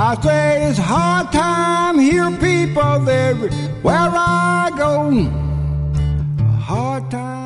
I say it's hard time here, people, everywhere I go. Hard time.